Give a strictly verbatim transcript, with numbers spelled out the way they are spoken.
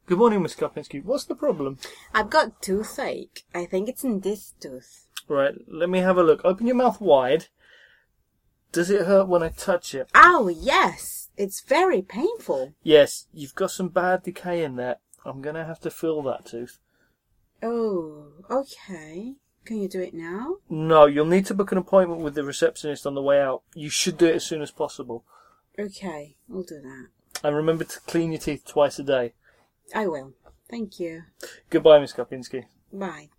Good morning, Miss Kopinski. What's the problem? I've got toothache. I think it's in this tooth. Right, let me have a look. Open your mouth wide. Does it hurt when I touch it? Oh, yes. It's very painful. Yes, you've got some bad decay in there. I'm going to have to fill that tooth. Oh, okay. Can you do it now? No, you'll need to book an appointment with the receptionist on the way out. You should do it as soon as possible. Okay, I'll do that. And remember to clean your teeth twice a day. I will. Thank you. Goodbye, Miss Kopinski. Bye.